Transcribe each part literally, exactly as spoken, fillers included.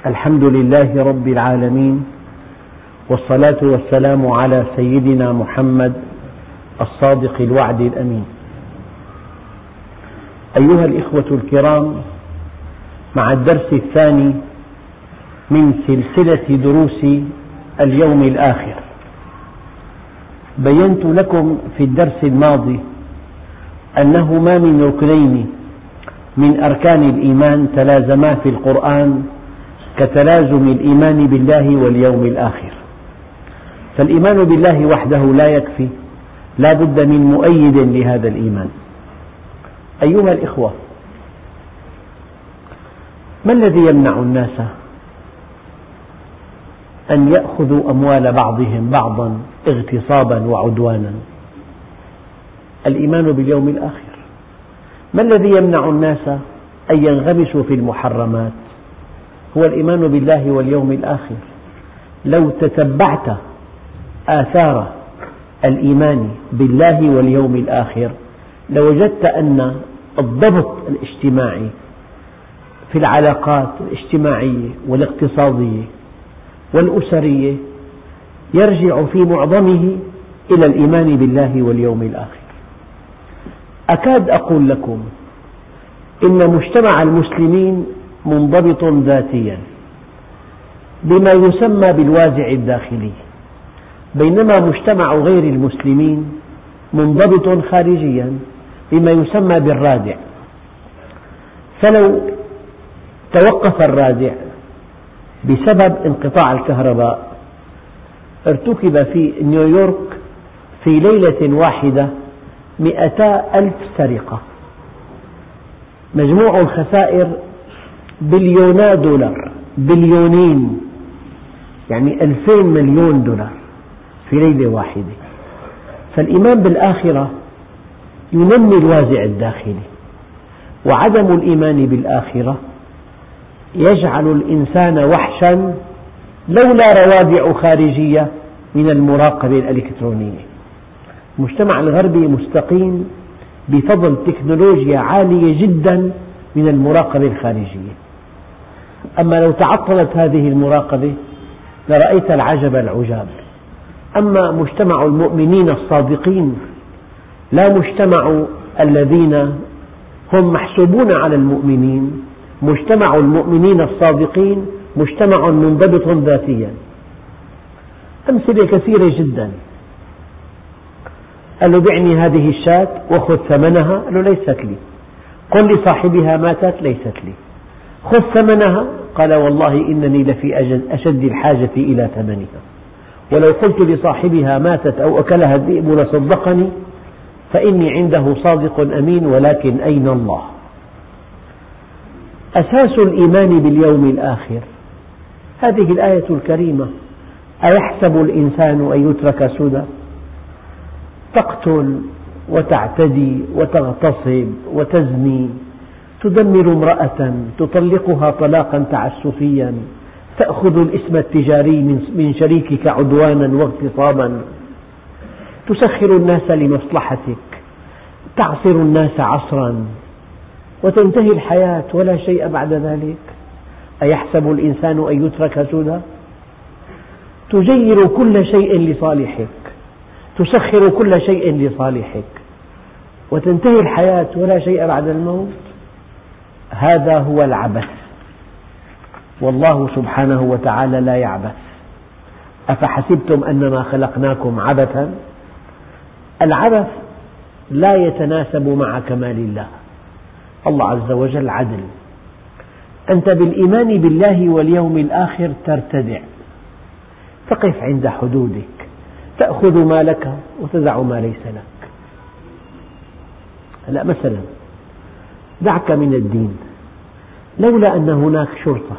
الحمد لله رب العالمين، والصلاة والسلام على سيدنا محمد الصادق الوعد الأمين. أيها الإخوة الكرام، مع الدرس الثاني من سلسلة دروس اليوم الآخر، بينت لكم في الدرس الماضي أنه ما من ركنين من أركان الإيمان تلازما في القرآن كتلازم الإيمان بالله واليوم الآخر. فالإيمان بالله وحده لا يكفي، لا بد من مؤيد لهذا الإيمان. أيها الإخوة، ما الذي يمنع الناس أن يأخذوا أموال بعضهم بعضا اغتصابا وعدوانا؟ الإيمان باليوم الآخر. ما الذي يمنع الناس أن ينغمسوا في المحرمات؟ هو الإيمان بالله واليوم الآخر. لو تتبعت آثار الإيمان بالله واليوم الآخر لوجدت أن الضبط الاجتماعي في العلاقات الاجتماعية والاقتصادية والأسرية يرجع في معظمه إلى الإيمان بالله واليوم الآخر. أكاد أقول لكم إن مجتمع المسلمين منضبط ذاتيا بما يسمى بالوازع الداخلي، بينما مجتمع غير المسلمين منضبط خارجيا بما يسمى بالرادع. فلو توقف الرادع بسبب انقطاع الكهرباء، ارتكب في نيويورك في ليلة واحدة مئتا ألف سرقة، مجموع الخسائر بليونا دولار، بليونين يعني ألفين مليون دولار في ليلة واحدة. فالإيمان بالآخرة ينمي الوازع الداخلي، وعدم الإيمان بالآخرة يجعل الإنسان وحشا لولا روادع خارجية من المراقبة الإلكترونية. المجتمع الغربي مستقيم بفضل تكنولوجيا عالية جدا من المراقبة الخارجية، أما لو تعطلت هذه المراقبة لرأيت العجب العجاب. أما مجتمع المؤمنين الصادقين لا مجتمع الذين هم محسوبون على المؤمنين، مجتمع المؤمنين الصادقين مجتمع منضبط ذاتيا. أمثلة كثيرة جدا. قال له: بعني هذه الشاة وخذ ثمنها. قال له: ليست لي. قل لصاحبها ماتت. ليست لي. خذ ثمنها. قال: والله إنني لفي أشد الحاجة إلى ثمنها، ولو قلت لصاحبها ماتت أو أكلها الذئب لصدقني، فإني عنده صادق أمين، ولكن أين الله؟ أساس الإيمان باليوم الآخر هذه الآية الكريمة: أيحسب الإنسان أن يترك سدى؟ تقتل وتعتدي وتغتصب وتزني، تدمر امرأة، تطلقها طلاقا تعسفيا، تأخذ الإسم التجاري من شريكك عدوانا واغتصابا، تسخر الناس لمصلحتك، تعصر الناس عصرا، وتنتهي الحياة ولا شيء بعد ذلك. أيحسب الإنسان أن يترك سدى؟ تجير كل شيء لصالحك، تسخر كل شيء لصالحك، وتنتهي الحياة ولا شيء بعد الموت. هذا هو العبث، والله سبحانه وتعالى لا يعبث. أفحسبتم أنما خلقناكم عبثا؟ العبث لا يتناسب مع كمال الله. الله عز وجل عدل. أنت بالإيمان بالله واليوم الآخر ترتدع، تقف عند حدودك، تأخذ ما لك وتدع ما ليس لك. هلأ مثلا دعك من الدين، لولا أن هناك شرطة،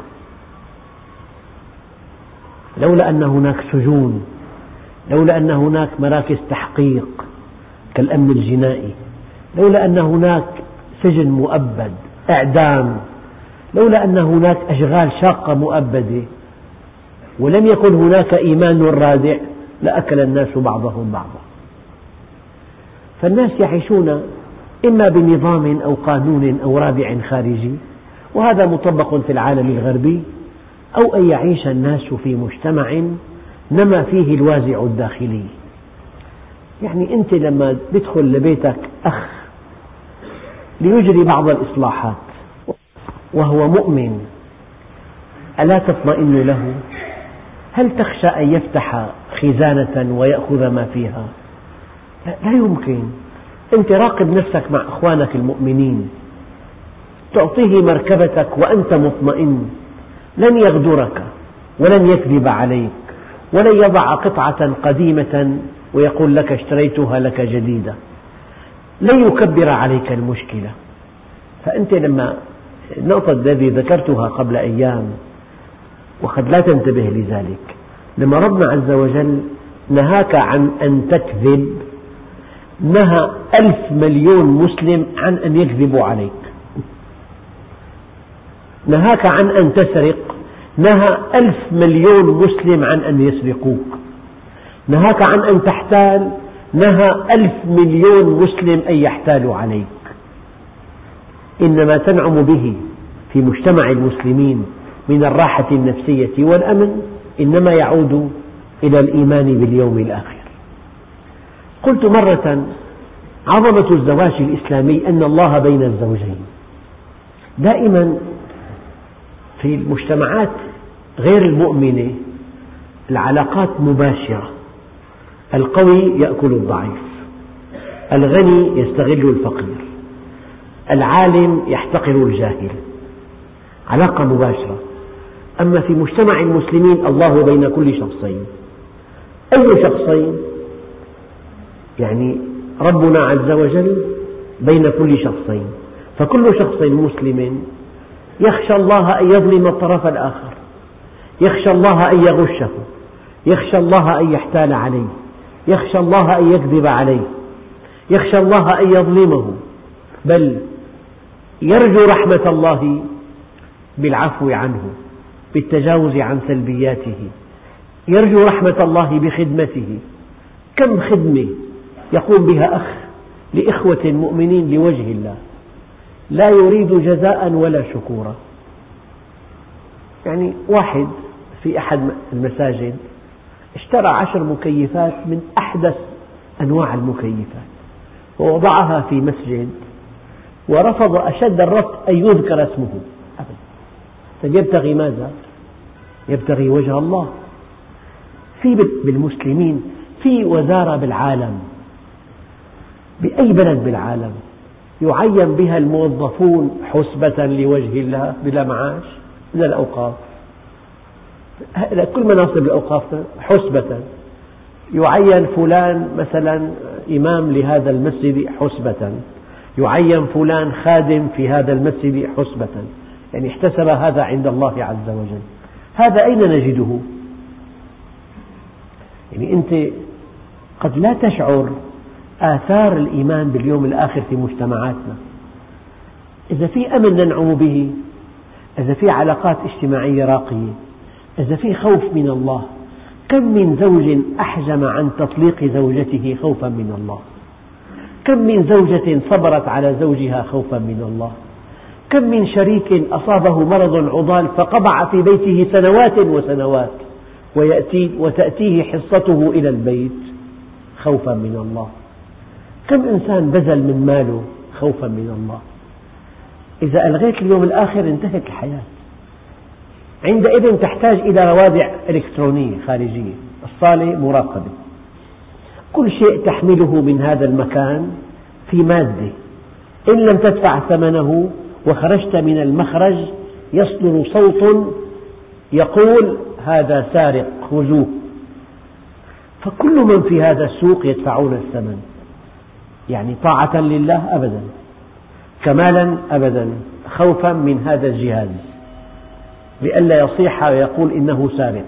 لولا أن هناك سجون، لولا أن هناك مراكز تحقيق كالأمن الجنائي، لولا أن هناك سجن مؤبد، إعدام، لولا أن هناك أشغال شاقة مؤبدة، ولم يكن هناك إيمان رادع، لأكل الناس بعضهم بعضا. فالناس يعيشون إما بنظام أو قانون أو رادع خارجي، وهذا مطبق في العالم الغربي، أو أن يعيش الناس في مجتمع نما فيه الوازع الداخلي. يعني أنت لما يدخل لبيتك أخ ليجري بعض الإصلاحات وهو مؤمن، ألا تطمئن له؟ هل تخشى أن يفتح خزانة ويأخذ ما فيها؟ لا يمكن. أنت راقب نفسك مع أخوانك المؤمنين، تعطيه مركبتك وأنت مطمئن، لن يغدرك ولن يكذب عليك ولن يضع قطعة قديمة ويقول لك اشتريتها لك جديدة، لن يكبر عليك المشكلة. فأنت لما النقطة التي ذكرتها قبل أيام وقد لا تنتبه لذلك، لما ربنا عز وجل نهاك عن أن تكذب نهى ألف مليون مسلم عن أن يكذبوا عليك. نهاك عن أن تسرق نهى ألف مليون مسلم عن أن يسرقوك. نهاك عن أن تحتال نهى ألف مليون مسلم أن يحتالوا عليك. إنما تنعم به في مجتمع المسلمين من الراحة النفسية والأمن إنما يعود إلى الإيمان باليوم الآخر. قلت مرة عظمة الزواج الإسلامي أن الله بين الزوجين. دائما في المجتمعات غير المؤمنة العلاقات مباشرة، القوي يأكل الضعيف، الغني يستغل الفقير، العالم يحتقر الجاهل، علاقة مباشرة. أما في مجتمع المسلمين الله بين كل شخصين. أي شخصين؟ يعني ربنا عز وجل بين كل شخصين، فكل شخص مسلم يخشى الله أن يظلم الطرف الآخر، يخشى الله أن يغشه، يخشى الله أن يحتال عليه، يخشى الله أن يكذب عليه، يخشى الله أن يظلمه، بل يرجو رحمة الله بالعفو عنه، بالتجاوز عن سلبياته، يرجو رحمة الله بخدمته. كم خدمة يقوم بها أخ لإخوة المؤمنين لوجه الله لا يريد جزاء ولا شكورا. يعني واحد في أحد المساجد اشترى عشر مكيفات من أحدث أنواع المكيفات ووضعها في مسجد ورفض أشد الرفض أن يذكر اسمه أبدا. يبتغي ماذا؟ يبتغي وجه الله. في بالمسلمين في وزارة بالعالم، بأي بلد بالعالم يعين بها الموظفون حسبة لوجه الله بلا معاش من الأوقاف، كل مناصب الأوقاف حسبة. يعين فلان مثلا إمام لهذا المسجد حسبة، يعين فلان خادم في هذا المسجد حسبة، يعني احتسب هذا عند الله عز وجل. هذا أين نجده؟ يعني أنت قد لا تشعر آثار الإيمان باليوم الآخر في مجتمعاتنا. إذا في أمن ننعم به، إذا في علاقات اجتماعية راقية، إذا في خوف من الله. كم من زوج أحجم عن تطليق زوجته خوفا من الله، كم من زوجة صبرت على زوجها خوفا من الله، كم من شريك أصابه مرض عضال فقبع في بيته سنوات وسنوات ويأتي وتأتيه حصته إلى البيت خوفا من الله. كم إنسان بذل من ماله خوفا من الله. إذا ألغيت اليوم الآخر انتهت الحياة. عندئذ تحتاج إلى روادع إلكترونية خارجية، الصالة مراقبة، كل شيء تحمله من هذا المكان في مادة، إن لم تدفع ثمنه وخرجت من المخرج يصدر صوت يقول هذا سارق خذوه. فكل من في هذا السوق يدفعون الثمن. يعني طاعة لله أبدا، كمالا أبدا، خوفا من هذا الجهاز لئلا يصيح ويقول إنه سارق.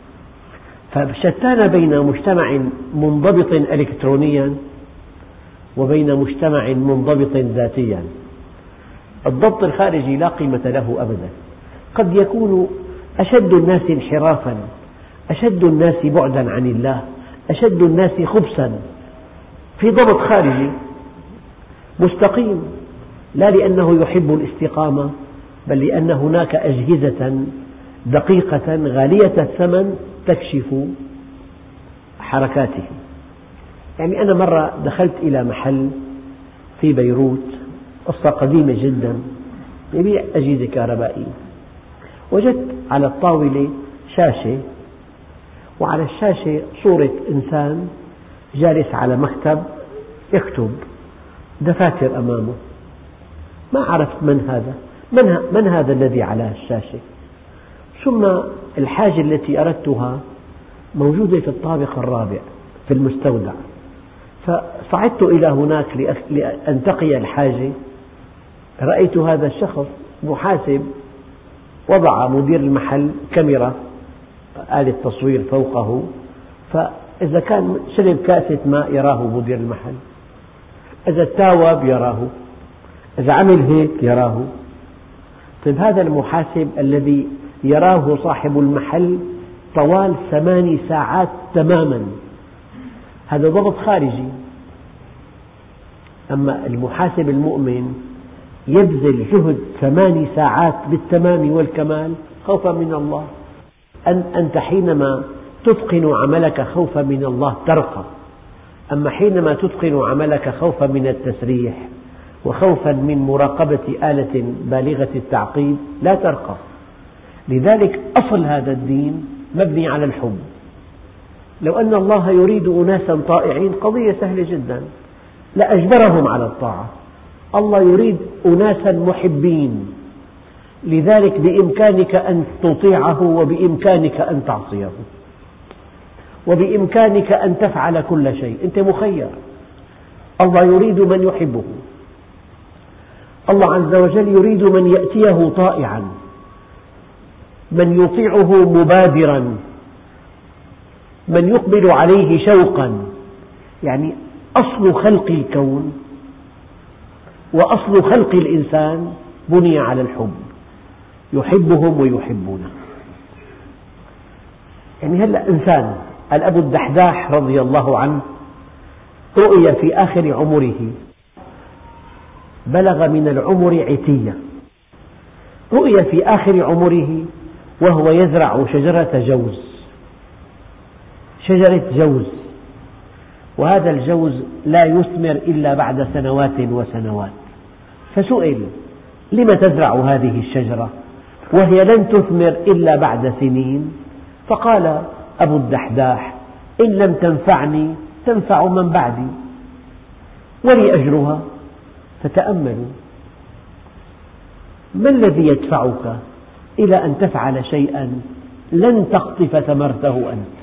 فشتان بين مجتمع منضبط إلكترونيا وبين مجتمع منضبط ذاتيا. الضبط الخارجي لا قيمة له أبدا. قد يكون أشد الناس انحرافا، أشد الناس بعدا عن الله، أشد الناس خبثا في ضبط خارجي مستقيم، لا لأنه يحب الاستقامة بل لأن هناك أجهزة دقيقة غالية الثمن تكشف حركاته. يعني أنا مرة دخلت إلى محل في بيروت، قصة قديمة جدا، يبيع أجهزة كهربائية. وجدت على الطاولة شاشة، وعلى الشاشة صورة إنسان جالس على مكتب يكتب، دفاتر أمامه. ما عرفت من هذا، من, من هذا الذي على الشاشة. ثم الحاجة التي أردتها موجودة في الطابق الرابع في المستودع، فصعدت إلى هناك لأنتقي الحاجة. رأيت هذا الشخص محاسب، وضع مدير المحل كاميرا آلة تصوير فوقه، فإذا كان شرب كاسة ماء يراه مدير المحل، إذا تاوب يراه، إذا عمل هيك يراه. طيب هذا المحاسب الذي يراه صاحب المحل طوال ثماني ساعات تماما، هذا ضبط خارجي. أما المحاسب المؤمن يبذل جهد ثماني ساعات بالتمام والكمال خوفا من الله. أنت حينما تتقن عملك خوفا من الله ترقى، أما حينما تتقن عملك خوفا من التسريح وخوفا من مراقبة آلة بالغة التعقيد لا ترقى. لذلك أصل هذا الدين مبني على الحب. لو أن الله يريد أناسا طائعين قضية سهلة جدا، لأجبرهم على الطاعة. الله يريد أناسا محبين، لذلك بإمكانك أن تطيعه وبإمكانك أن تعصيه وبإمكانك أن تفعل كل شيء، أنت مخير. الله يريد من يحبه، الله عز وجل يريد من يأتيه طائعا، من يطيعه مبادرا، من يقبل عليه شوقا. يعني أصل خلق الكون وأصل خلق الإنسان بني على الحب، يحبهم ويحبونه. يعني هلأ إنسان، الأب الدحداح رضي الله عنه رؤي في آخر عمره، بلغ من العمر عتية، رؤي في آخر عمره وهو يزرع شجرة جوز، شجرة جوز، وهذا الجوز لا يثمر إلا بعد سنوات وسنوات. فسئل: لم تزرع هذه الشجرة وهي لن تثمر إلا بعد سنين؟ فقال أبو الدحداح: إن لم تنفعني تنفع من بعدي، ولي أجرها. فتأملوا، ما الذي يدفعك إلى أن تفعل شيئا لن تقطف ثمرته أنت؟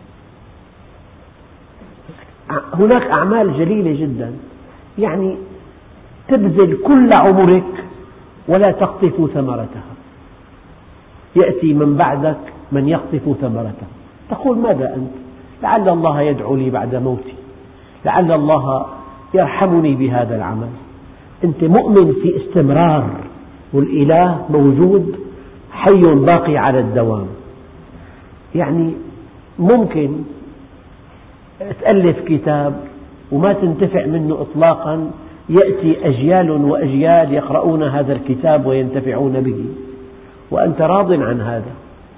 هناك أعمال جليلة جدا، يعني تبذل كل عمرك ولا تقطف ثمرتها، يأتي من بعدك من يقطف ثمرتها. تقول: ماذا أنت؟ لعل الله يدعو لي بعد موتي، لعل الله يرحمني بهذا العمل. أنت مؤمن في استمرار، والإله موجود حي باقي على الدوام. يعني ممكن تألف كتاب وما تنتفع منه إطلاقا، يأتي أجيال وأجيال يقرؤون هذا الكتاب وينتفعون به، وأنت راض عن هذا.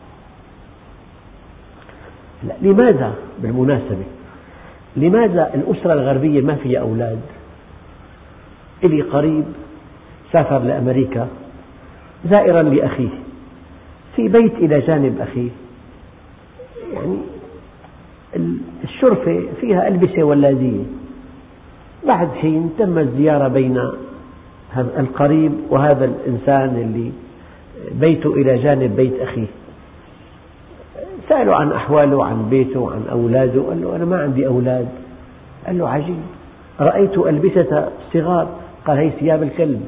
لماذا بالمناسبة لماذا الأسرة الغربية ما فيها أولاد؟ إلي قريب سافر لأمريكا زائرا لأخيه، في بيت إلى جانب أخيه، يعني الشرفة فيها ألبسة ولادية. بعد حين تم الزيارة بين القريب وهذا الإنسان اللي بيته إلى جانب بيت أخيه، سألوا عن أحواله، عن بيته، عن أولاده. قال له: أنا ما عندي أولاد. قال له: عجيب، رأيت ألبسة صغار. قال: هي ثياب الكلب.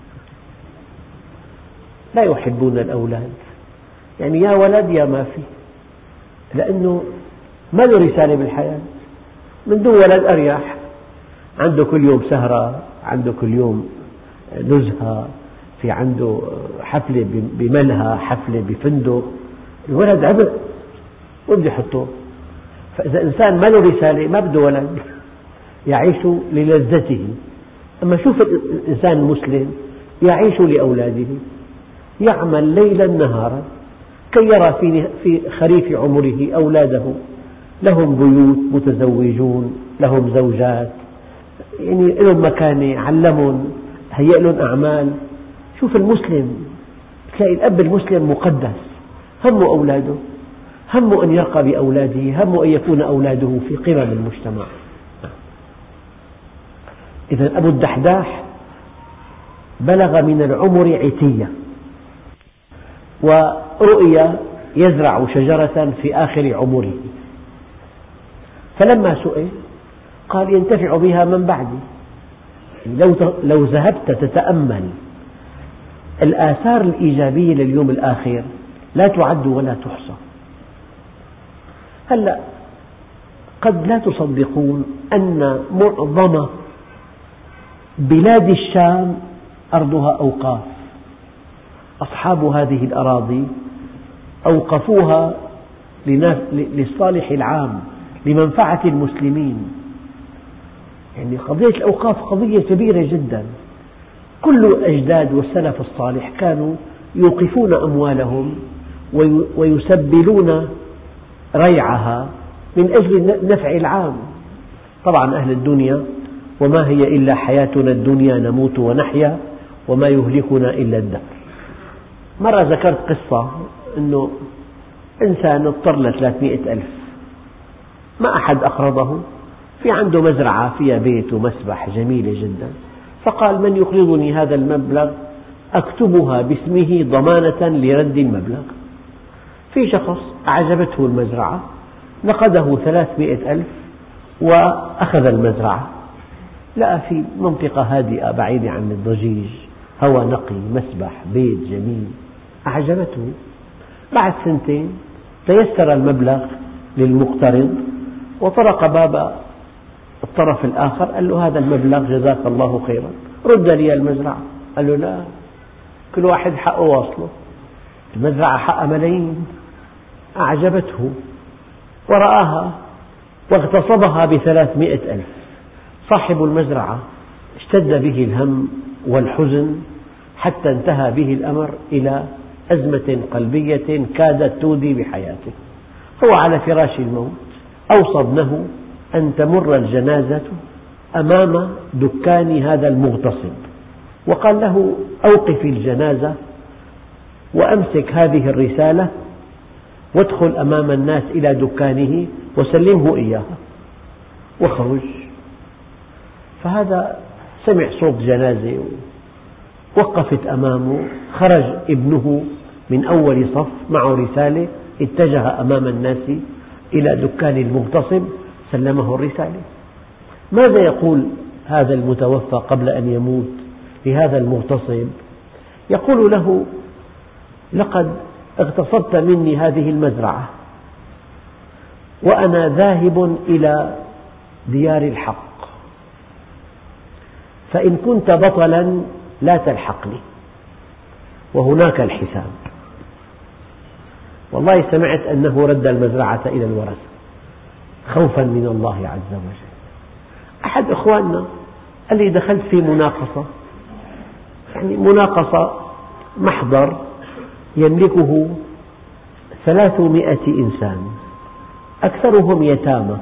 لا يحبون الأولاد، يعني يا ولد يا ما في، لأنه ما له رسالة بالحياة. من دون ولد أريح، عنده كل يوم سهرة، عنده كل يوم نزهة، في عنده حفلة بملهى، حفلة بفندق. الولد عبء، وين بده يحطه؟ فإذا إنسان ما له رسالة ما بده ولد، يعيش للذته. أما شوف الإنسان المسلم يعيش لأولاده، يعمل ليلا نهارا كي يرى في خريف عمره أولاده لهم بيوت، متزوجون، لهم زوجات، يعني لهم مكانة، علمهم، هيئ لهم أعمال. شوف المسلم، تلاقي الأب المسلم مقدس، همه أولاده، همه أن يرقى بأولاده، همه أن يكون أولاده في قمم المجتمع. إذا أبو الدحداح بلغ من العمر عتية، ورؤي يزرع شجرة في آخر عمره، فلما سئل قال ينتفع بها من بعدي. لو ذهبت تتأمل الآثار الإيجابية لليوم الآخر لا تعد ولا تحصى. هلأ قد لا تصدقون أن معظم بلاد الشام أرضها أوقاف، أصحاب هذه الأراضي أوقفوها للصالح العام، لمنفعة المسلمين. يعني قضية الأوقاف قضية كبيرة جدا. كل الأجداد والسلف الصالح كانوا يوقفون أموالهم ويسبلون ريعها من أجل النفع العام. طبعا أهل الدنيا وما هي إلا حياتنا الدنيا نموت ونحيا وما يهلكنا إلا الدهر. مرة ذكرت قصة أنه إنسان اضطر لثلاثمئة ألف، ما أحد أقرضه، في عنده مزرعة فيها بيت ومسبح جميلة جدا، فقال من يقرضني هذا المبلغ أكتبها باسمه ضمانة لرد المبلغ. في شخص أعجبته المزرعة، نقده ثلاثمئة ألف وأخذ المزرعة. لقى في منطقة هادئة بعيدة عن الضجيج، هواء نقي، مسبح، بيت جميل، أعجبته. بعد سنتين تيسر المبلغ للمقترض وطرق باب الطرف الآخر، قال له هذا المبلغ جزاك الله خيرا، رد لي المزرعة. قال له لا، كل واحد حقه واصله، المزرعة حقها ملايين. أعجبته ورآها واغتصبها بثلاثمئة ألف. صاحب المزرعة اشتد به الهم والحزن حتى انتهى به الأمر إلى أزمة قلبية كادت تودي بحياته. هو على فراش الموت أوصى ابنه أن تمر الجنازة أمام دكان هذا المغتصب، وقال له أوقف الجنازة وأمسك هذه الرسالة وادخل أمام الناس إلى دكانه وسلمه إياها واخرج. فهذا سمع صوت جنازة، وقفت أمامه، خرج ابنه من أول صف معه رسالة، اتجه أمام الناس إلى دكان المغتصب، سلمه الرسالة. ماذا يقول هذا المتوفى قبل أن يموت لهذا المغتصب؟ يقول له لقد اغتصبت مني هذه المزرعة وأنا ذاهب إلى ديار الحق، فإن كنت بطلا لا تلحقني وهناك الحساب. والله سمعت أنه رد المزرعة إلى الورثة خوفا من الله عز وجل. أحد إخواننا قال لي دخلت في مناقصة، يعني مناقصة محضر يملكه ثلاثمئة إنسان أكثرهم يتامى،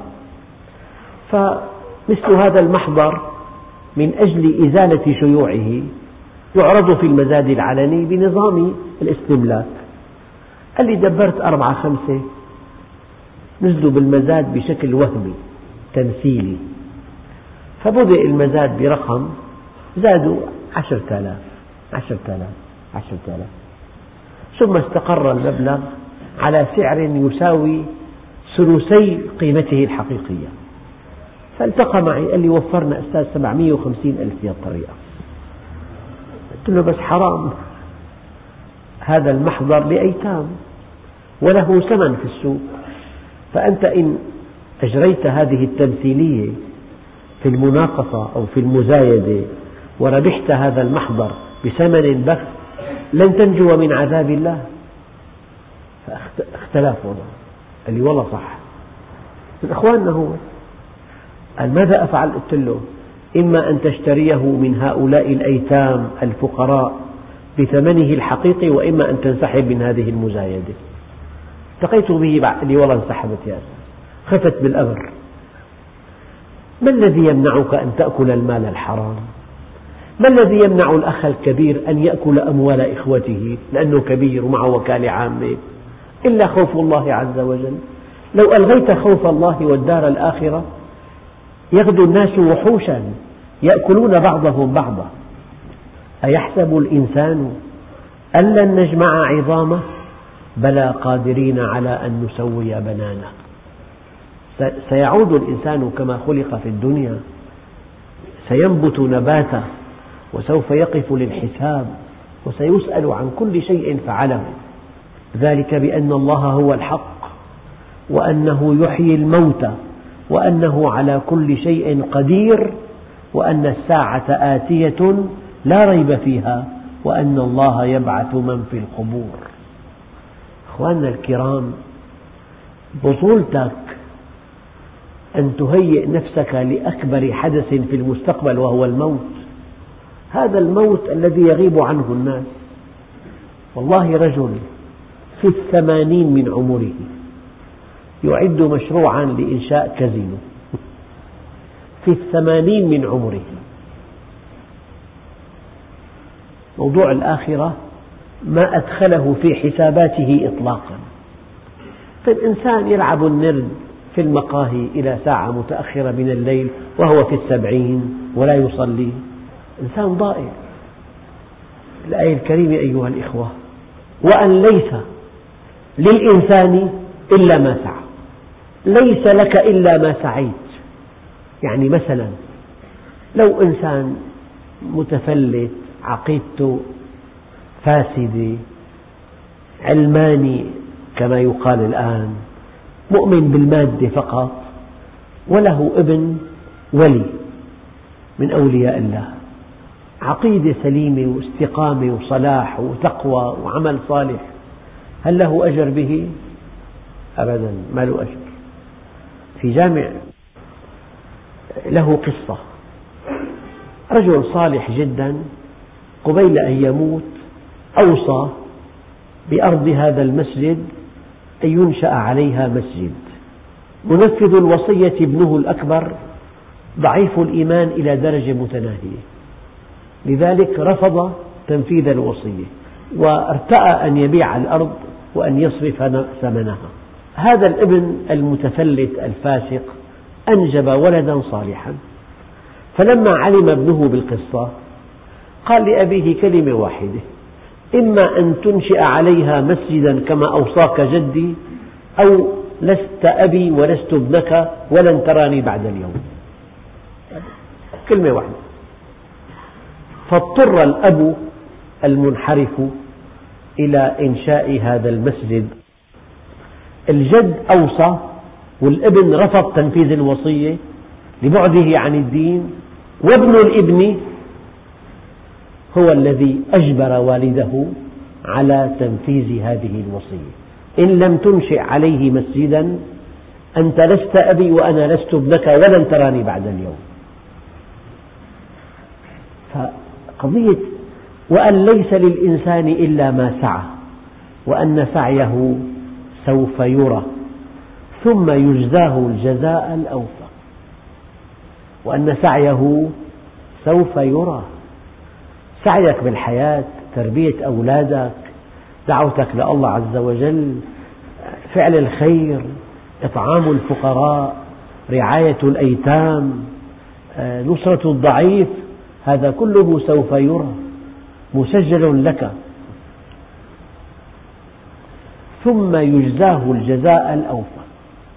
فمثل هذا المحضر من أجل إزالة شيوعه يعرض في المزاد العلني بنظام الاستملاك. قال لي دبرت أربعة خمسة نزلوا بالمزاد بشكل وهمي تمثيلي، فبدأ المزاد برقم زادوا عشرة آلاف عشرة آلاف عشرة آلاف، ثم استقر المبلغ على سعر يساوي ثلثي قيمته الحقيقية. فالتقى معي قال لي وفرنا أستاذ سبعمئة وخمسين ألف بهذه الطريقة. قلت له بس حرام، هذا المحضر لأيتام وله ثمن في السوق، فأنت إن أجريت هذه التمثيلية في المناقصة أو في المزايدة وربحت هذا المحضر بثمن بخس لن تنجو من عذاب الله. فاختلف وضعه. قال لي والله صح، من أخواننا هو. قال ماذا أفعل؟ قلت له إما أن تشتريه من هؤلاء الأيتام الفقراء بثمنه الحقيقي، وإما أن تنسحب من هذه المزايدة. التقيت به بعد لي والله انسحبت يا أساس، خفت بالأمر. ما الذي يمنعك أن تأكل المال الحرام؟ ما الذي يمنع الأخ الكبير أن يأكل أموال إخوته لأنه كبير ومعه وكالة عامة؟ إلا خوف الله عز وجل. لو ألغيت خوف الله والدار الآخرة يغدو الناس وحوشا يأكلون بعضهم بعضا. أيحسب الإنسان أن لن نجمع عظامه بلى قادرين على أن نسوي بنانه. سيعود الإنسان كما خلق في الدنيا، سينبت نباتا وسوف يقف للحساب وسيسأل عن كل شيء فعله، ذلك بأن الله هو الحق وأنه يحيي الموتى وأنه على كل شيء قدير وأن الساعة آتية لا ريب فيها وأن الله يبعث من في القبور. أخواننا الكرام، بطولتك أن تهيئ نفسك لأكبر حدث في المستقبل وهو الموت، هذا الموت الذي يغيب عنه الناس. والله رجل في الثمانين من عمره يعد مشروعا لإنشاء كازينو، في الثمانين من عمره. موضوع الآخرة ما أدخله في حساباته إطلاقا. طيب إنسان يلعب النرد في المقاهي إلى ساعة متأخرة من الليل وهو في السبعين ولا يصلي، إنسان ضائع. الآية الكريمة أيها الإخوة: وأن ليس للإنسان إلا ما سعى، ليس لك إلا ما سعيت. يعني مثلا لو إنسان متفلت عقيدته فاسدة علماني كما يقال الآن، مؤمن بالمادة فقط، وله ابن ولي من أولياء الله، عقيدة سليمة واستقامة وصلاح وتقوى وعمل صالح، هل له أجر به؟ أبدا ما له أجر. في جامع له قصة، رجل صالح جدا قبيل أن يموت أوصى بأرض هذا المسجد أن ينشأ عليها مسجد. منفذ الوصية ابنه الأكبر ضعيف الإيمان إلى درجة متناهية، لذلك رفض تنفيذ الوصية وارتأى أن يبيع الأرض وأن يصرف ثمنها. هذا الابن المتفلت الفاسق أنجب ولدا صالحا، فلما علم ابنه بالقصة قال لأبيه كلمة واحدة: إما أن تنشئ عليها مسجدا كما أوصاك جدي، أو لست أبي ولست ابنك ولن تراني بعد اليوم. كلمة واحدة. فاضطر الأب المنحرف إلى إنشاء هذا المسجد. الجد أوصى والابن رفض تنفيذ الوصية لبعده عن الدين، وابن الابن هو الذي أجبر والده على تنفيذ هذه الوصية: إن لم تنشئ عليه مسجدا أنت لست أبي وأنا لست ابنك ولن تراني بعد اليوم. فقضية وأن ليس للإنسان إلا ما سعى وأن سعيه سوف يرى ثم يجزاه الجزاء الأوفى، وأن سعيه سوف يرى. سعيك بالحياة، تربية أولادك، دعوتك لله عز وجل، فعل الخير، إطعام الفقراء، رعاية الأيتام، نصرة الضعيف، هذا كله سوف يرى مسجل لك، ثم يجزاه الجزاء الأوفى.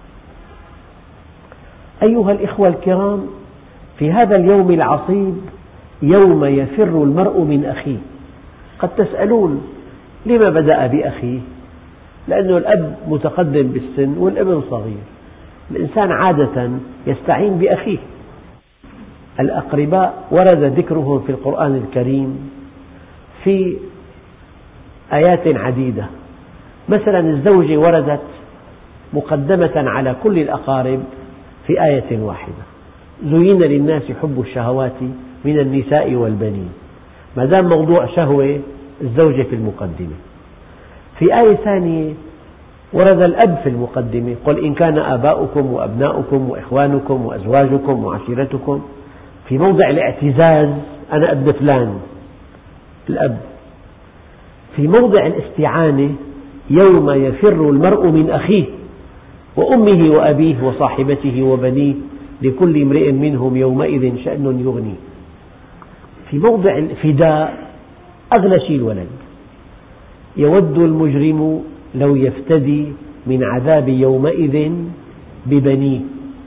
أيها الإخوة الكرام، في هذا اليوم العصيب يوم يفر المرء من أخيه. قد تسألون: لما بدأ بأخيه؟ لأن الأب متقدم بالسن والابن صغير، الإنسان عادة يستعين بأخيه. الأقرباء ورد ذكرهم في القرآن الكريم في آيات عديدة. مثلا الزوجة وردت مقدمة على كل الأقارب في آية واحدة: زين للناس حب الشهوات من النساء والبنين. ما دام موضوع شهوة الزوجة في المقدمة. في آية ثانية ورد الأب في المقدمة: قل إن كان آباؤكم وأبناؤكم وإخوانكم وأزواجكم وعشيرتكم. في موضع الاعتزاز: أنا ابن فلان، الأب. في موضع الاستعانة: يوم يفر المرء من أخيه وأمه وأبيه وصاحبته وبنيه لكل امرئ منهم يومئذ شأن يغنيه. في موضع الفداء: أغلى شيء الولد، يود المجرم لو يفتدي من عذاب يومئذ ببنيه.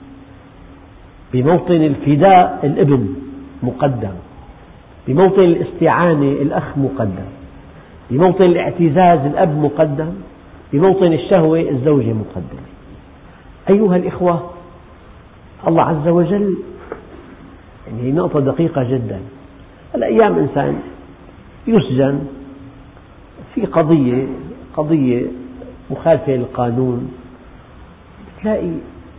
بموطن الفداء الابن مقدم، بموطن الاستعانة الأخ مقدم، بموطن الاعتزاز الأب مقدم، بموطن الشهوة الزوجة مقدمة. أيها الإخوة، الله عز وجل، يعني نقطة دقيقة جدا. الأيام إنسان يسجن في قضية قضية مخالفة للقانون، تلاقي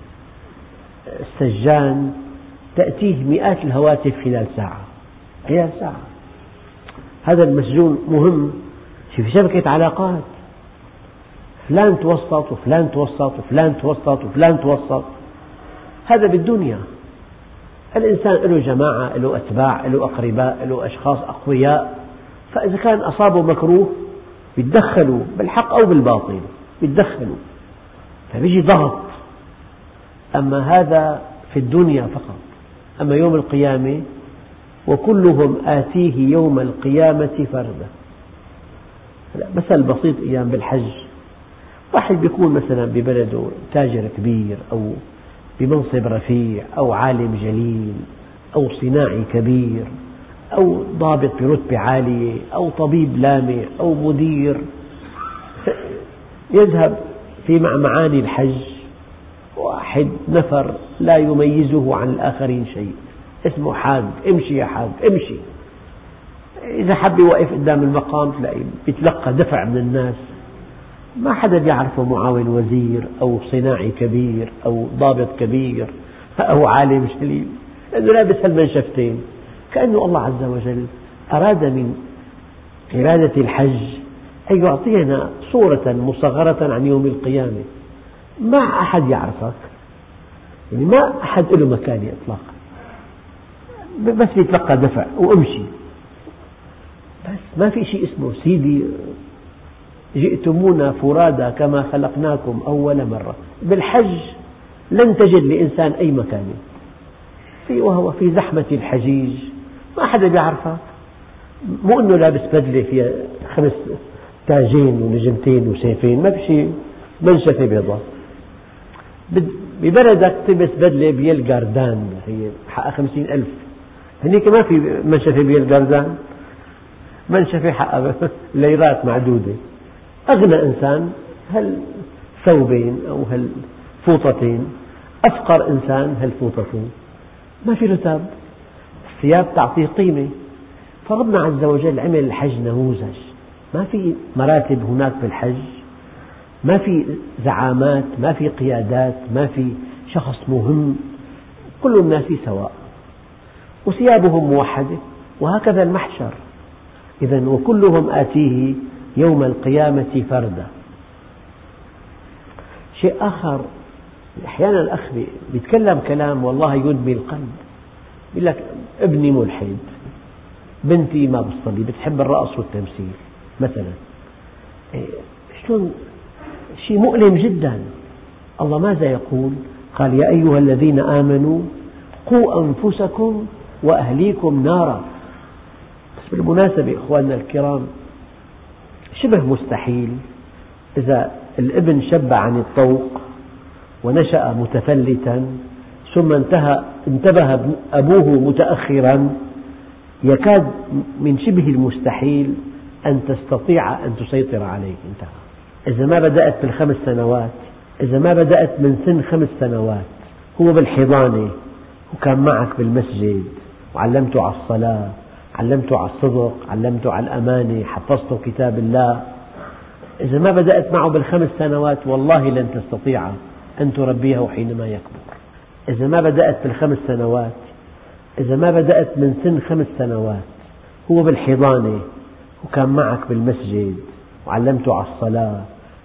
السجان تأتيه مئات الهواتف خلال ساعة، خلال ساعة. هذا المسجون مهم في شبكة علاقات، فلان توسط وفلان توسط وفلان توسط وفلان توسط. هذا بالدنيا. الإنسان له جماعة، له أتباع، له أقرباء، له أشخاص أقوياء، فإذا كان أصابه مكروه يتدخلوا بالحق أو بالباطل، يتدخلوا، فبيجي ضغط. أما هذا في الدنيا فقط. أما يوم القيامة: وكلهم آتيه يوم القيامة فردا. مثل بسيط أيام بالحج: واحد بيكون مثلا ببلده تاجر كبير أو بمنصب رفيع أو عالم جليل أو صناعي كبير أو ضابط برتبة عالية أو طبيب لامع أو مدير، يذهب في معاني الحج واحد نفر لا يميزه عن الآخرين شيء، اسمه حاج. امشي يا حاج امشي. إذا حب يوقف قدام المقام تلاقي بيتلقى دفع من الناس، ما حدا بيعرفه معاون وزير أو صناعي كبير أو ضابط كبير أو عالم جليل، لأنه لابس هالمنشفتين. كأنه الله عز وجل أراد من قرادة الحج أن يعطينا صورة مصغرة عن يوم القيامة. ما أحد يعرفك، يعني ما أحد له مكانة إطلاقا، بس بيتلقى دفع وامشي. بس ما في شيء اسمه سيدي جئتمونا فرادا كما خلقناكم أول مرة. بالحج لن تجد لإنسان أي مكانة، في وهو في زحمة الحجيج ما حدا بيعرفك. مو أنه لابس بدلة فيها خمس تاجين ونجمتين وسيفين، ما في شيء، منشفة بيضاء. ببلدك تلبس بدلة بيل جاردان هي حقها خمسين ألف، هنيك ما في منشفة بيل جاردان، منشفة حقها ليرات معدودة. أغنى إنسان هالثوبين أو هالفوطتين، أفقر إنسان هالفوطتين، ما في رتاب. الثياب تعطيه قيمة. فربنا عز وجل عمل الحج نموذج. ما في مراتب هناك في الحج، ما في زعامات، ما في قيادات، ما في شخص مهم، كل الناس سواء وثيابهم موحدة. وهكذا المحشر. إذن وكلهم آتيه يوم القيامة فردا. شيء آخر، أحيانا الأخ يتكلم كلام والله يدمي القلب. يقول لك ابني ملحد، بنتي ما بتصلي، بتحب الرقص والتمثيل مثلا. شلون؟ شيء مؤلم جدا. الله ماذا يقول؟ قال: يا أيها الذين آمنوا قوا أنفسكم وأهليكم نارا. بس بالمناسبة إخواننا الكرام، شبه مستحيل إذا الابن شب عن الطوق ونشأ متفلتا ثم انتهى انتبه أبوه متأخرا، يكاد من شبه المستحيل أن تستطيع أن تسيطر عليه. انتهى. إذا ما بدأت بالخمس سنوات، إذا ما بدأت من سن خمس سنوات، هو بالحضانة وكان معك بالمسجد وعلمته على الصلاة، علمته على الصدق، علمته على الأمانة، حفظته كتاب الله، إذا ما بدأت معه بالخمس سنوات والله لن تستطيع أن تربيه حينما يكبر. إذا ما بدأت بالخمس سنوات، إذا ما بدأت من سن خمس سنوات، هو بالحضانة وكان معك بالمسجد وعلمته على الصلاة،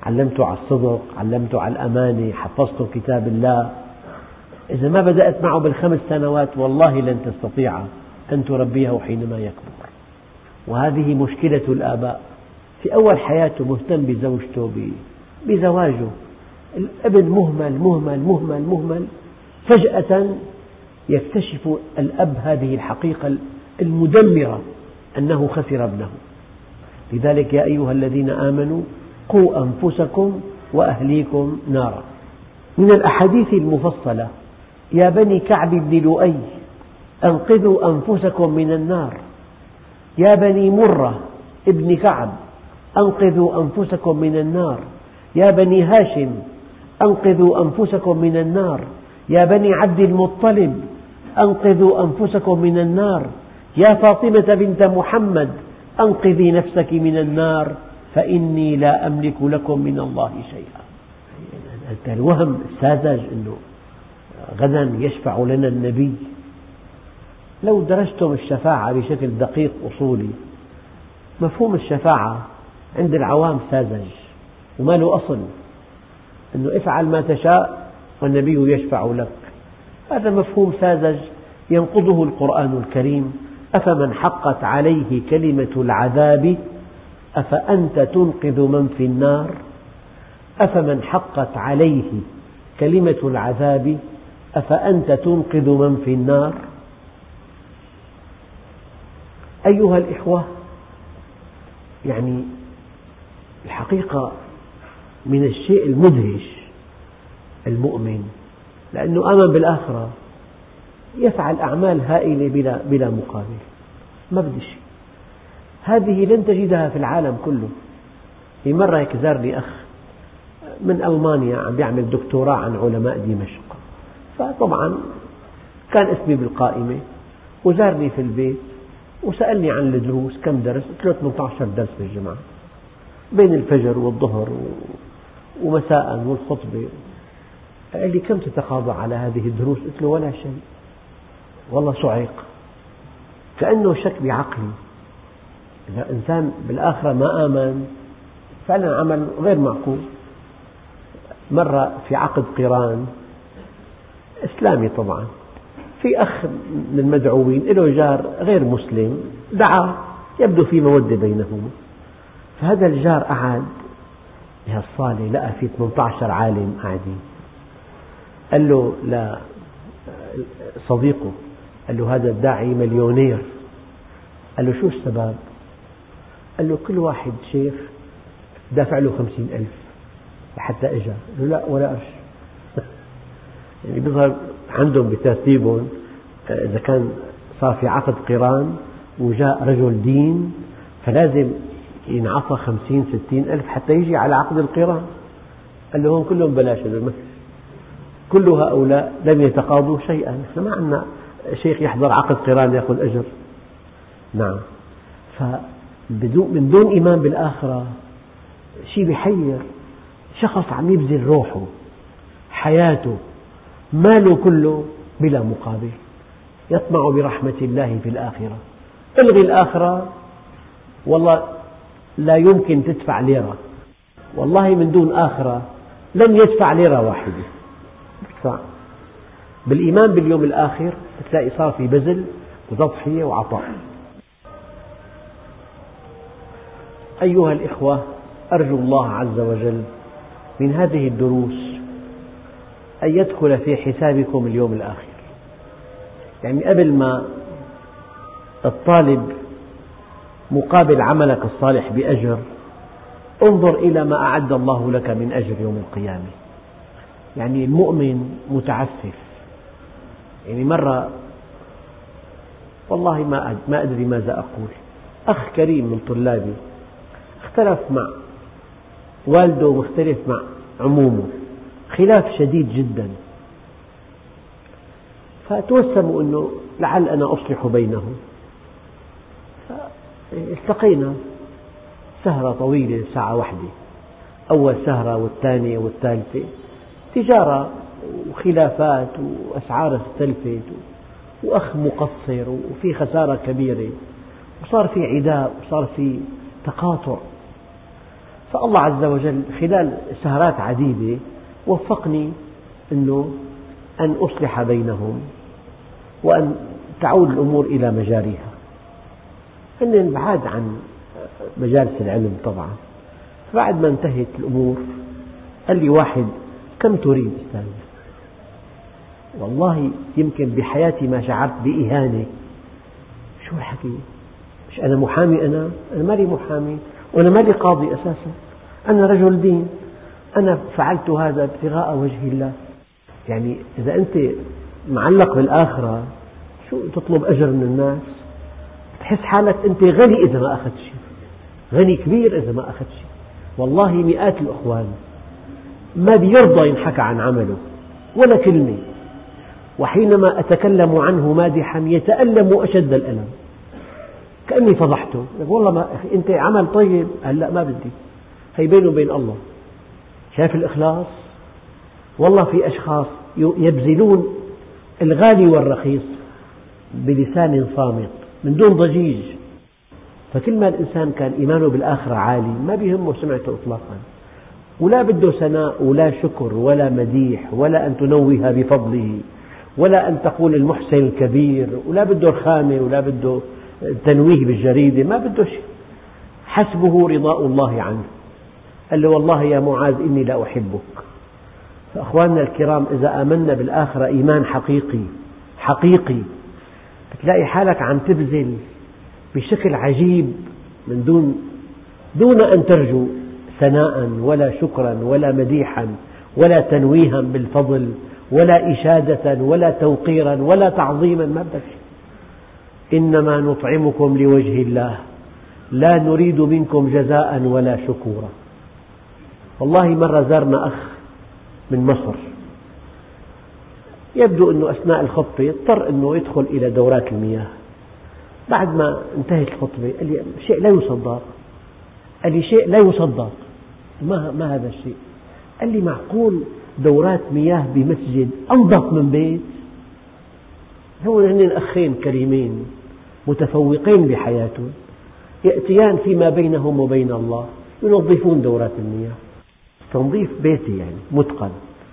علمته على الصدق، علمته على الأمانة، حفظته كتاب الله. إذا ما بدأت معه بالخمس سنوات والله لن تستطيع أن تربيه حينما يكبر. وهذه مشكلة الآباء، في أول حياته مهتم بزوجته بزواجه، الابن مهمل مهمل مهمل مهمل، فجأة يكتشف الأب هذه الحقيقة المدمرة أنه خسر ابنه. لذلك يا أيها الذين آمنوا قوا أنفسكم وأهليكم نارا. من الأحاديث المفصلة: يا بني كعب بن لؤي أنقذوا أنفسكم من النار، يا بني مرة ابن كعب أنقذوا أنفسكم من النار، يا بني هاشم أنقذوا أنفسكم من النار، يا بني عبد المطلب أنقذوا أنفسكم من النار، يا فاطمة بنت محمد أنقذي نفسك من النار فإني لا أملك لكم من الله شيئا. الوهم الساذج أنه غدا يشفع لنا النبي. لو درستم الشفاعة بشكل دقيق أصولي، مفهوم الشفاعة عند العوام ساذج وما له أصل، أنه افعل ما تشاء والنبي يشفع لك. هذا مفهوم ساذج ينقضه القرآن الكريم: أفمن حقت عليه كلمة العذاب أفأنت تنقذ من في النار. أفمن حقت عليه كلمة العذاب أفأنت تنقذ من في النار. أيها الإخوة، يعني الحقيقة من الشيء المدهش المؤمن لأنه آمن بالآخرة يفعل أعمال هائلة بلا, بلا مقابل، ما بدي شيء. هذه لن تجدها في العالم كله. في مرة هيك زارني أخ من ألمانيا عم يعمل دكتوراه عن علماء دمشق، فطبعا كان اسمي بالقائمة وزارني في البيت وسألني عن الدروس كم درس. قلت له ثمانية عشر درس بالجمعة بين الفجر والظهر ومساء والخطبة. قال لي كم تتقاضى على هذه الدروس؟ قلت له ولا شيء. والله صعق، كأنه شك بعقلي. إذا إنسان بالآخرة ما آمن فعلا عمل غير معقول. مرة في عقد قران إسلامي طبعا، في أخ من المدعوين له جار غير مسلم دعا، يبدو في مودة بينهما. فهذا الجار قعد بهالصالة لقى في ثمانية عشر عالم قاعدين، قال له لصديقه، قال له هذا الداعي مليونير. قال له شو السبب؟ قال له كل واحد شيخ دافع له خمسين ألف لحتى إجا. قال له لا ولا قرش. يعني بيظهر عندهم بترتيبهم إذا كان صار في عقد قران وجاء رجل دين فلازم ينعطى خمسين ستين ألف حتى يجي على عقد القران. قال له هون كلهم بلاش، كل هؤلاء لم يتقاضوا شيئا. نحن ما عندنا شيخ يحضر عقد قران يأخذ أجر. نعم، فمن دون إيمان بالآخرة شيء بيحير. شخص عم يبذل روحه حياته ماله كله بلا مقابل، يطمع برحمة الله في الآخرة. الغي الآخرة والله لا يمكن تدفع ليرة، والله من دون آخرة لن يدفع ليرة واحدة. يدفع بالإيمان باليوم الآخر تلاقي صار في بذل وتضحية وعطاء. أيها الإخوة، أرجو الله عز وجل من هذه الدروس أن يدخل في حسابكم اليوم الآخر. يعني قبل ما الطالب مقابل عملك الصالح بأجر، انظر إلى ما أعد الله لك من أجر يوم القيامة. يعني المؤمن متعفف. يعني مرة والله ما ما أدري ماذا أقول، أخ كريم من طلابي اختلف مع والده واختلف مع عمومه خلاف شديد جدا، فتوسموا أنه لعل أنا أصلح بينهم. التقينا سهرة طويلة ساعة واحدة، أول سهرة والثانية والثالثة تجارة وخلافات وأسعار اختلفت وأخ مقصر وفي خسارة كبيرة وصار في عداء وصار في تقاطع. فالله عز وجل خلال سهرات عديدة وفقني أنه أن أصلح بينهم وأن تعود الأمور إلى مجاريها. هن بعاد عن مجالس العلم طبعا. بعد ما انتهت الأمور قال لي واحد: كم تريد أستاذ؟ والله يمكن بحياتي ما شعرت بإهانة. شو الحكي؟ مش أنا محامي، أنا أنا مالي محامي وأنا مالي قاضي أساسا، أنا رجل دين، أنا فعلت هذا ابتغاء وجه الله. يعني إذا أنت معلق بالآخرة شو تطلب أجر من الناس؟ تحس حالك أنت غني إذا ما أخذت شيء، غني كبير إذا ما أخذت شيء. والله مئات الأخوان ما بيرضى ينحكى عن عمله ولا كلمة، وحينما أتكلم عنه مادحا يتألم أشد الألم كأني فضحته. والله ما أنت عمل طيب، هلأ ما بدي، هي بينه وبين الله. شايف الإخلاص؟ والله في أشخاص يبذلون الغالي والرخيص بلسان صامت من دون ضجيج، فكل ما الإنسان كان إيمانه بالآخرة عالي ما بيهمه سمعته إطلاقا، ولا بده ثناء ولا شكر ولا مديح ولا أن تنوه بفضله ولا أن تقول المحسن الكبير، ولا بده رخامة ولا بده تنويه بالجريدة، ما بده شيء. حسبه رضاء الله عنه. قال له: والله يا معاذ إني لا أحبك. فأخواننا الكرام، إذا آمنا بالآخرة إيمان حقيقي حقيقي بتلاقي حالك عم تبذل بشكل عجيب من دون دون أن ترجو ثناء ولا شكرا ولا مديحا ولا تنويها بالفضل ولا إشادة ولا توقيرا ولا تعظيما، ما بدك شيء. إنما نطعمكم لوجه الله لا نريد منكم جزاء ولا شكورا. والله مرة زارنا أخ من مصر، يبدو أنه أثناء الخطبة اضطر أنه يدخل إلى دورات المياه. بعد ما انتهت الخطبة قال لي: شيء لا يصدق. قال لي: شيء لا يصدق. ما, ما هذا الشيء؟ قال لي: معقول دورات مياه بمسجد أنظف من بيت؟ هو هن أخين كريمين متفوقين بحياتهم يأتيان فيما بينهم وبين الله ينظفون دورات المياه، تنظيف بيتي يعني متقن،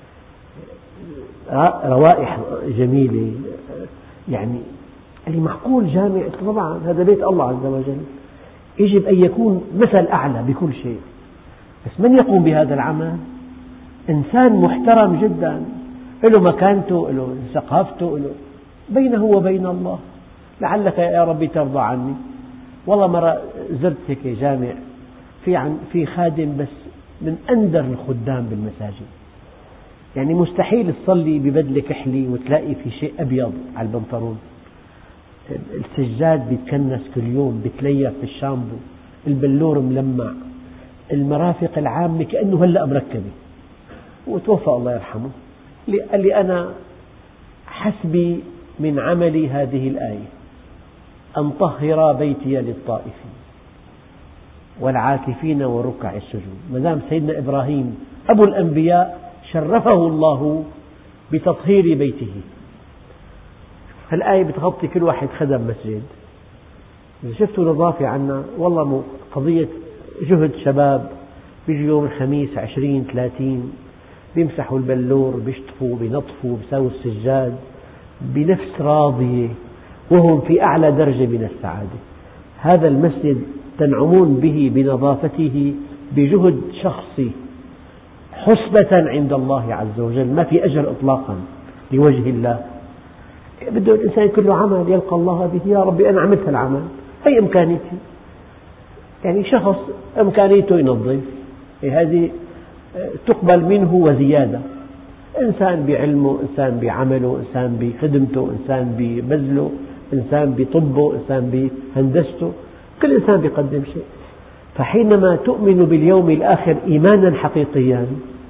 روائح جميلة يعني. قال لي: معقول جامع؟ طبعا هذا بيت الله عز وجل، يجب أن يكون مثل أعلى بكل شيء، بس من يقوم بهذا العمل؟ إنسان محترم جدا، له مكانته، له ثقافته، له بينه وبين الله. لعلك يا ربي ترضى عني. والله مرة زرت هيك جامع في عن في خادم بس من أندر الخدام بالمساجد، يعني مستحيل تصلي ببدلة كحلي وتلاقي في شيء أبيض على البنطلون. السجاد بيتكنس كل يوم، بيتليف في الشامبو، البلور ملمع، المرافق العامة كأنه هلأ مركبة. وتوفى الله يرحمه. قال لي: أنا حسبي من عملي هذه الآية أن طهر بيتي للطائفين والعاكفين والركع السجود. ما دام سيدنا إبراهيم أبو الأنبياء شرفه الله بتطهير بيته. هالآية بتغطي كل واحد خدم مسجد. إذا شفتوا نظافة عنا والله قضية جهد شباب، بيجوا يوم الخميس عشرين ثلاثين بيمسحوا البلور، بيشطفوا بينظفوا بيساووا السجاد بنفس راضية وهم في أعلى درجة من السعادة. هذا المسجد تنعمون به بنظافته بجهد شخصي حسبة عند الله عز وجل، ما في أجر إطلاقا لوجه الله. بده الإنسان يكون له عمل يلقى الله به. يا ربي أنا عملت العمل، هي إمكانيتي. يعني شخص إمكانيته ينظف، هذه تقبل منه وزيادة. إنسان بعلمه، إنسان بعمله، إنسان بخدمته، إنسان ببذله، إنسان بطبه، إنسان بهندسته، كل إنسان بيقدم شيء. فحينما تؤمن باليوم الآخر إيمانا حقيقيا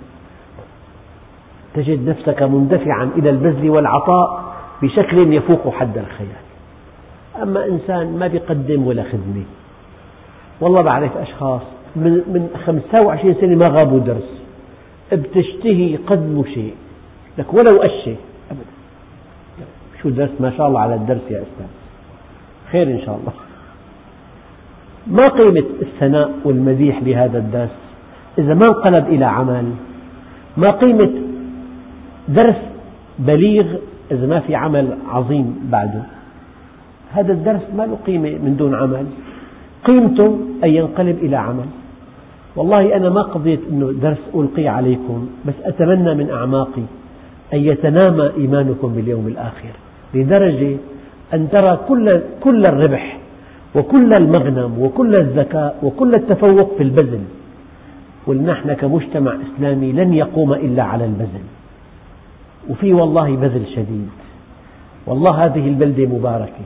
تجد نفسك مندفعا إلى البذل والعطاء بشكل يفوق حد الخيال. أما إنسان ما بيقدم ولا خدمة، والله بعرف أشخاص من, من خمسة وعشرين سنة ما غابوا درس، بتشتهي يقدموا شيء لك ولو أشي أبدا. شو درس؟ ما شاء الله على الدرس يا أستاذ، خير إن شاء الله. ما قيمة الثناء والمديح لهذا الدرس إذا ما انقلب إلى عمل، ما قيمة درس بليغ إذا ما في عمل عظيم بعده؟ هذا الدرس ما له قيمة من دون عمل، قيمته أن ينقلب إلى عمل. والله أنا ما قضيت أنه درس ألقي عليكم، بس أتمنى من أعماقي أن يتنامى إيمانكم باليوم الآخر لدرجة أن ترى كل, كل الربح وكل المغنم وكل الذكاء وكل التفوق في البذل، ونحن كمجتمع إسلامي لن يقوم إلا على البذل، وفي والله بذل شديد. والله هذه البلدة مباركة،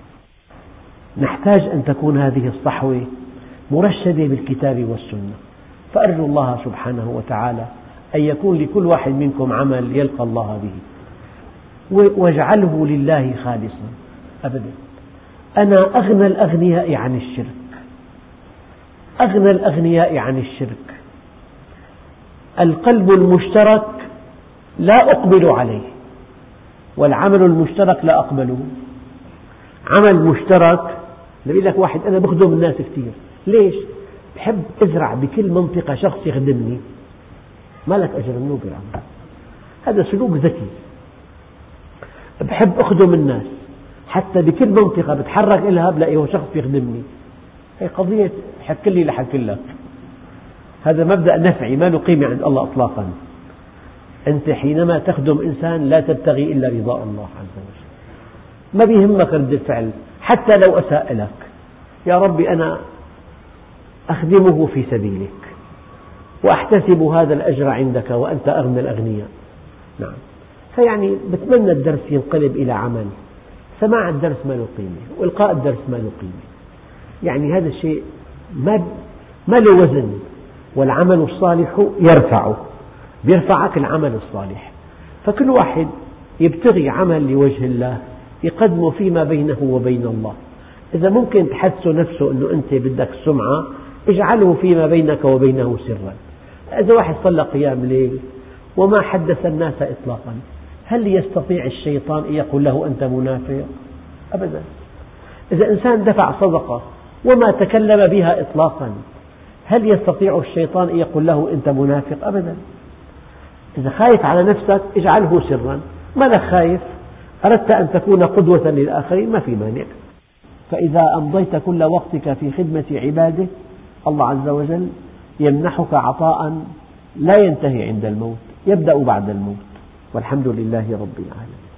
نحتاج أن تكون هذه الصحوة مرشدة بالكتاب والسنة. فأرجو الله سبحانه وتعالى أن يكون لكل واحد منكم عمل يلقى الله به، واجعله لله خالصا أبدا. أنا أغنى الأغنياء عن الشرك، أغنى الأغنياء عن الشرك. القلب المشترك لا أقبل عليه، والعمل المشترك لا أقبله. عمل مشترك، بيقول لك واحد أنا بخدم الناس كثير، ليش؟ بحب أزرع بكل منطقة شخص يخدمني، ما لك أجر منه بالعمل. هذا سلوك ذكي. بحب أخدم الناس حتى بكل منطقة بتحرك إلها بلاقيه شخص يخدمني، هي قضية حك لي لحك لك. هذا مبدأ نفعي ما له قيمة عند الله إطلاقا. أنت حينما تخدم إنسان لا تبتغي إلا رضاء الله عز وجل، ما بيهمك رد الفعل حتى لو أساء لك. يا ربي أنا أخدمه في سبيلك وأحتسب هذا الأجر عندك وأنت أغنى الأغنياء. نعم. فيعني بتمنى الدرس ينقلب إلى عمل. سماع الدرس ما له قيمة، وإلقاء الدرس ما له قيمة، يعني هذا الشيء ما ما له وزن. والعمل الصالح يرفعه، بيرفعك العمل الصالح. فكل واحد يبتغي عمل لوجه الله يقدمه فيما بينه وبين الله. إذا ممكن تحدث نفسه أنه أنت بدك السمعة، اجعله فيما بينك وبينه سرا. إذا واحد صلى قيام ليل وما حدث الناس إطلاقا، هل يستطيع الشيطان أن يقول له أنت منافق؟ أبدا. إذا إنسان دفع صدقة وما تكلم بها إطلاقا، هل يستطيع الشيطان أن يقول له أنت منافق؟ أبدا. إذا خايف على نفسك اجعله سرا، ما لك خايف، أردت أن تكون قدوة للآخرين ما في مانع. فإذا أمضيت كل وقتك في خدمة عباده، الله عز وجل يمنحك عطاء لا ينتهي عند الموت، يبدأ بعد الموت. والحمد لله رب العالمين.